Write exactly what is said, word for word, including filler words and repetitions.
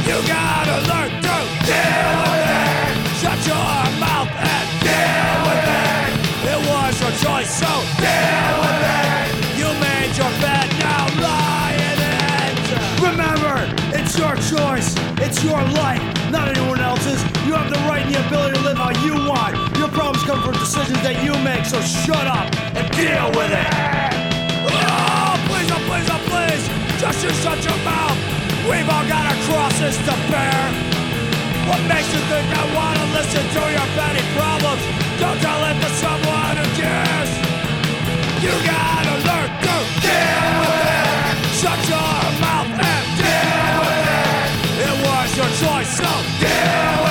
You gotta learn to deal with it. Shut your mouth and deal with it. It was your choice, so deal with it. You made your bed, now lie in it. Remember, it's your choice. It's your life, not anyone else's. You have the right and the ability to live how you want. Your problems come from decisions that you make, so shut up and deal with it. Oh, please, oh, please, oh, please. Just you shut your mouth. We've all got our crosses to bear. What makes you think I want to listen to your petty problems? Don't tell it to someone who cares. You gotta learn to deal with it. Shut your mouth and deal with it. It was your choice, so deal